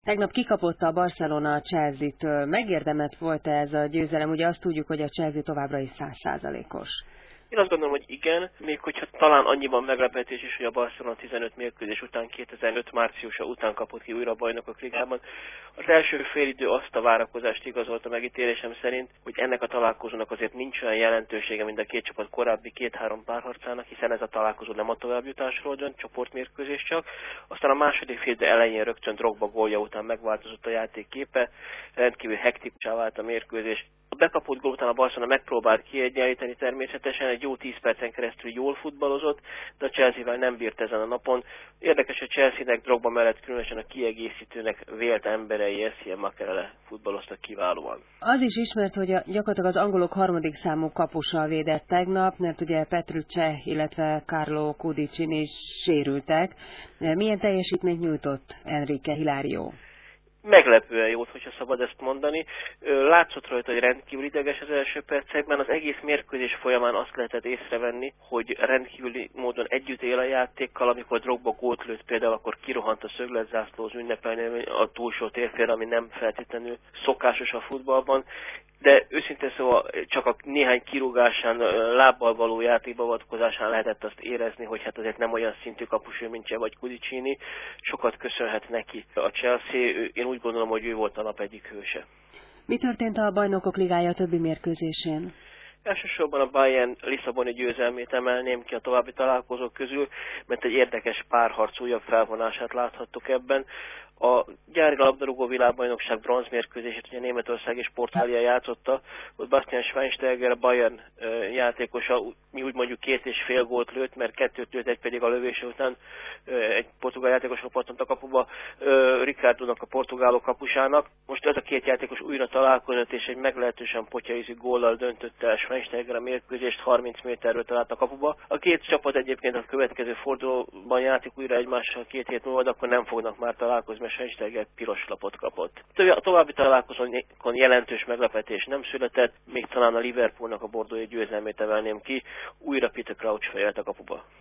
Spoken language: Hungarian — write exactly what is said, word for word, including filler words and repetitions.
Tegnap kikapott a Barcelona a Chelsea-től. Megérdemelt volt-e ez a győzelem? Ugye azt tudjuk, hogy a Chelsea továbbra is száz százalékos. Én azt gondolom, hogy igen, még hogyha talán annyiban meglepetés is, hogy a Barcelona tizenöt mérkőzés után, kétezer-öt márciusa után kapott ki újra a Bajnokok Ligában. Az első félidő azt a várakozást igazolta megítélésem szerint, hogy ennek a találkozónak azért nincs olyan jelentősége, mint a két csapat korábbi két-három párharcának, hiszen ez a találkozó nem a továbbjutásról dönt, csoportmérkőzés csak. Aztán a második félidő elején rögtön Drogba gólja után megváltozott a játék képe, rendkívül hektikussá vált a mérkőzés. A bekapott gól után a Barcelona megpróbált kiegyenlíteni természetesen, egy jó tíz percen keresztül jól futballozott, de a Chelsea-vel nem bírt ezen a napon. Érdekes, hogy Chelsea-nek Drogba mellett különösen a kiegészítőnek vélt emberei Essien Makelele futballoztak kiválóan. Az is ismert, hogy a, gyakorlatilag az angolok harmadik számú kapussal védett tegnap, mert ugye Petrucce, illetve Carlo Cudicin is sérültek. Milyen teljesítményt nyújtott Enrique Hilario? Meglepően jót, hogyha szabad ezt mondani. Látszott rajta, hogy rendkívül ideges az első percekben. Az egész mérkőzés folyamán azt lehetett észrevenni, hogy rendkívüli módon együtt él a játékkal. Amikor Drogba gólt lőtt például, akkor kirohant a szögletzászlóhoz ünnepelni a túlsó térfélre, ami nem feltétlenül szokásos a futballban. De őszintén szóval csak a néhány kirúgásán, lábbal való játékbeavatkozásán lehetett azt érezni, hogy hát azért nem olyan szintű kapuső, mint Cseh vagy Cudicini. Sokat köszönhet neki a Chelsea. Én úgy gondolom, hogy ő volt a nap egyik hőse. Mi történt a Bajnokok Ligája többi mérkőzésén? Elsősorban a Bayern Lisszaboni győzelmét emelném ki a további találkozók közül, mert egy érdekes párharc újabb felvonását láthattuk ebben. A gyári labdarúgó világbajnokság bronzmérkőzését ugye Németország és Portugália játszotta, ott Bastian Schweinsteiger, a Bayern játékosa, mi úgy mondjuk két és fél gólt lőtt, mert kettőt lőtt, egy pedig a lövése után egy portugál játékosról pattant a kapuba, Ricardo-nak, a portugálok kapusának. Most ez a két játékos újra találkozott, és egy meglehetősen potyaízű góllal döntötte el Schweinsteiger a mérkőzést, harminc méterről talált a kapuba. A két csapat egyébként a következő fordulóban játszik újra egymással két hét múlva, de akkor nem fognak már találkozni, mert Schweinsteiger piros lapot kapott. A további találkozókon jelentős meglepetés nem született, még talán a Liverpoolnak a bordói győzelmét emelném ki, újra Peter Crouch fejelt a kapuba.